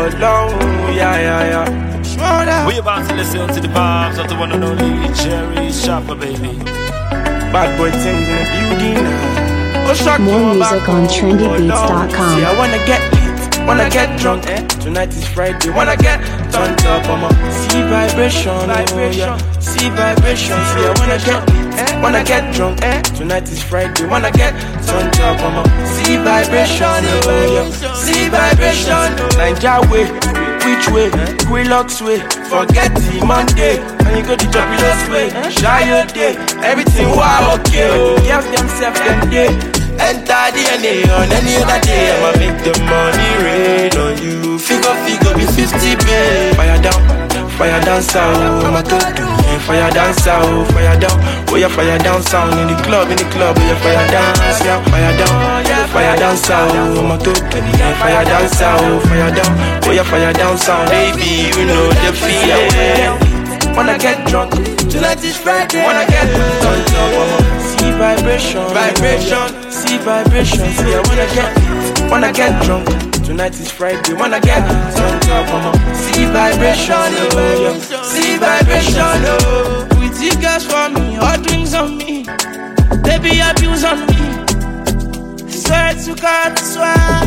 alone, yeah. We about to listen to the vibes of the one and only Jerry Shopper, baby. Bad boy things in the building now. More music on trendybeats.com. See, I wanna get lit, wanna get drunk. Tonight is Friday, wanna get turned up. I'ma see vibration, yeah. See vibration. See, I wanna get lit, wanna get drunk. Tonight is Friday, wanna get turned up. I'ma see vibration, yeah. See vibration. Ninja way, which way? Quillox way. Forget the Monday, and you go to Jobless way. Shy your day, everything wow okay. Give themselves them day. Enter DNA on any other day. I'ma make the money rain on you. Figure be 50 babe. Fire down south. I'ma go fire down south. Fire down, oh yeah, fire down sound in the club, oh yeah, fire down, yeah, fire down south. I'ma go fire down south. Fire down, oh yeah, fire down sound. Baby, you know the feeling. Wanna get drunk, tonight is Friday. Wanna get turned up, I'ma see vibration. See vibration. See, I wanna get drunk. Tonight is Friday. Wanna get turned up, I'ma see vibration. See vibration. Pretty girls for me, hot drinks on me, baby abuse on me. Swear to God, swear.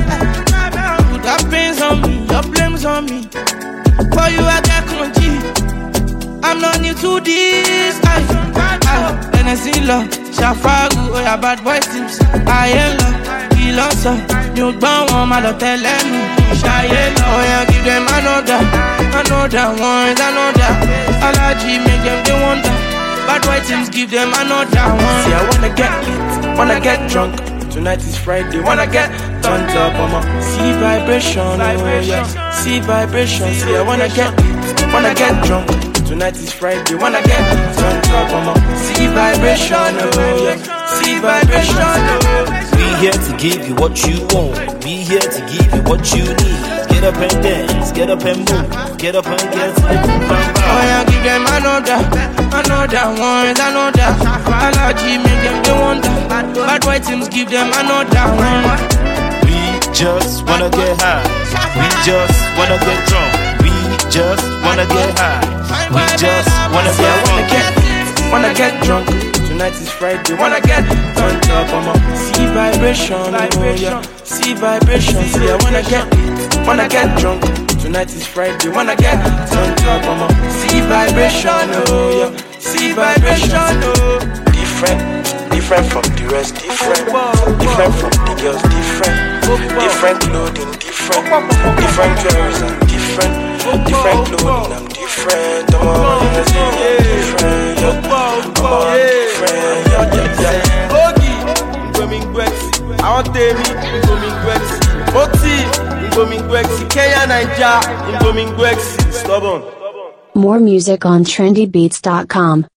Put up pains on me, your blames on me. For you I get crunchy. I'm not new to this. Tennessee love, Shafagu, oh yeah, bad boy tips. I am love, he lost her. You don't want my love, tell them. Shy love, oh yeah, give them another one, another. Allergy make them they wonder. Bad boy tips, give them another one. See, I wanna get lit, wanna get drunk. Tonight is Friday, wanna get turned up. I'ma see vibration, oh yeah. See vibration. See, I wanna get lit, wanna get drunk. Tonight is Friday, wanna get turned up. I'ma see vibration, oh yeah. See vibration, oh. We here to give you what you want. We here to give you what you need. Get up and dance, get up and move. Get up and get to the move. Oh yeah, give them another one, another. Allergy make them they wonder. Bad boy teams give them another one. We just wanna get high. We just wanna get drunk. We just wanna get high. We just wanna get drunk. Tonight is Friday, wanna get turned up. I'ma see vibration, oh yeah. See vibration. See, I wanna get drunk. Tonight is Friday, wanna get turned up. I'ma see vibration, oh yeah. See vibration, oh. Different from the rest, different from the girls, different clothing, different jewelries and different clothing. I'm different, I'm different, I want Moti, Kenya, Nigeria, stubborn. More music on trendybeats.com.